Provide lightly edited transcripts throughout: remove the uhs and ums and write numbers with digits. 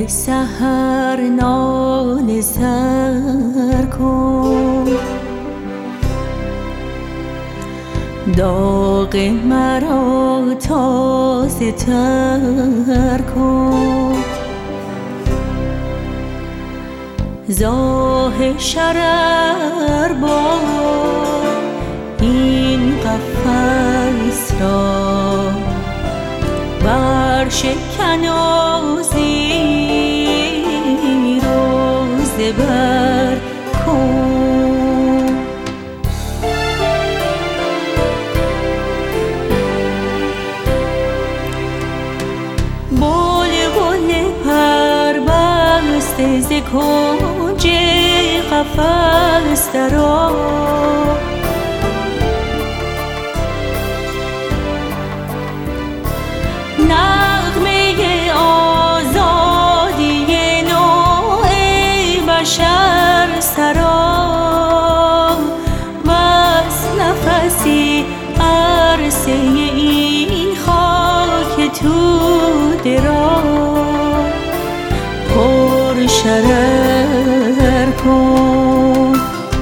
سحر ناله سر کن، داغ مرا تازه تر کن. زاه شرر با این قفس را برشکن و زیر و زبر کن. بلبل پربسته ز کنج قفس درآ، نغمه آزادی نوع بشر سرا، بس نفسی عرصه این خاک توده را پر شرر کن.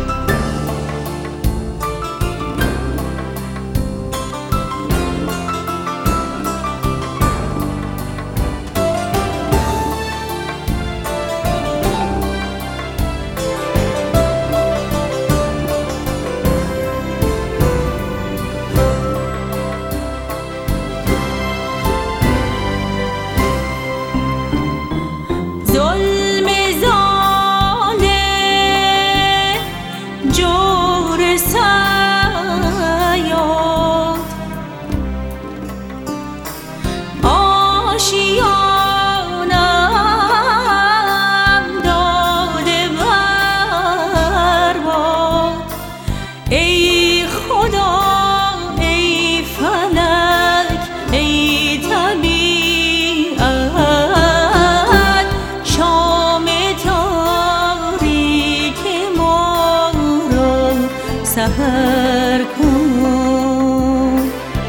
ای خدا ای فلک ای طبیعت، شام تاریک ما را سحر کن.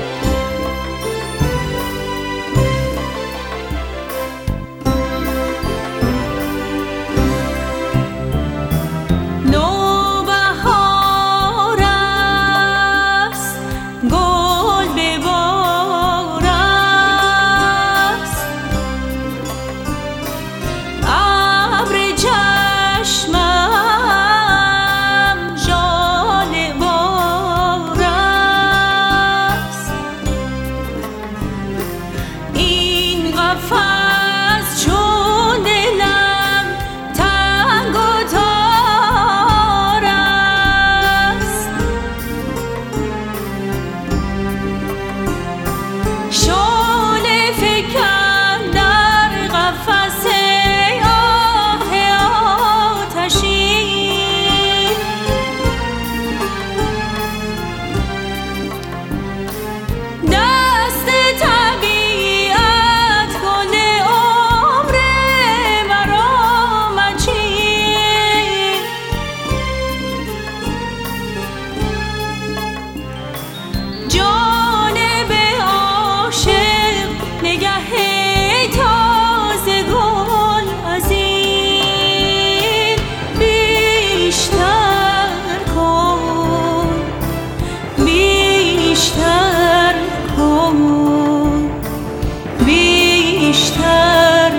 بیشتر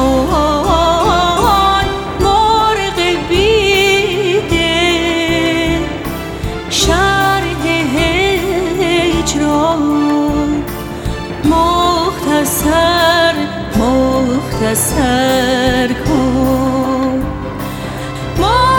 کن مرغ بیدل، شرح هجران مختصر کن.